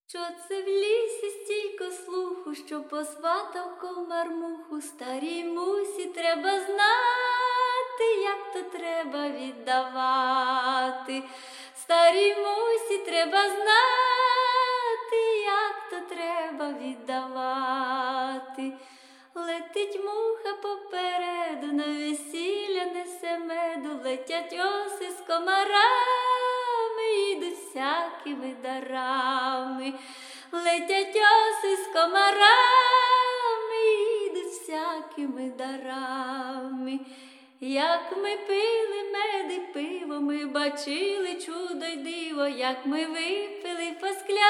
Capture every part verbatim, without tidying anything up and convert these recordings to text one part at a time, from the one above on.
Що це в лісі стільки слуху, що посватав комар муху? Старій мусі треба знати, як то треба віддавати. Старій мусі треба знати, як то треба віддавати. Летить муха попереду, на весілля несе меду, летять оси з комарами, їдуть всякими дарами. Летять оси з комарами, їдуть всякими дарами. Як ми пили мед і пиво, ми бачили чудо й диво, як ми випили по склянці,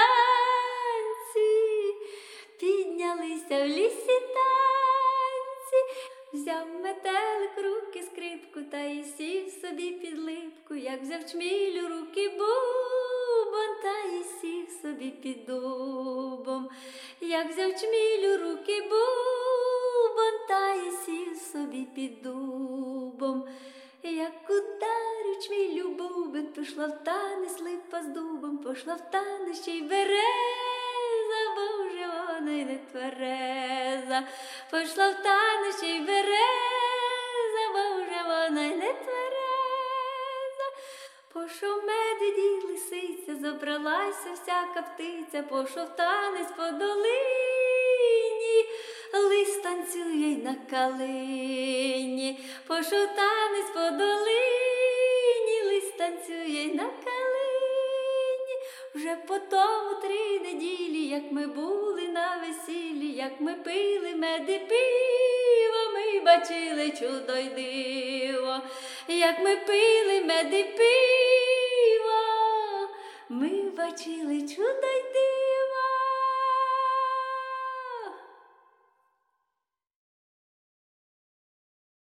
піднялися в лісі танці. Взяв метелик руки скрипку та й сів собі під липку, як взяв чмілю руки бубон та й сів собі під дубом. Як взяв чмілю руки бубон та й сів собі під дубом. Як ударив чмілю бубен, пішла в танець липа з дубом, пішла в танець ще й береза, бо вже вона й не твереза. Пішла в танець ще й береза, бо вже вона й не твереза. Пошов мед і лисиця, забралася всяка птиця, пошов танець по долині, лис танцює й на калині. Пошов танець по долині, лис танцює й на калині. Вже по тому три неділі, як ми були на весіллі, як ми пили мед і пиво, ми бачили чудо й диво. Як ми пили мед і пиво, ми бачили чудо й диво.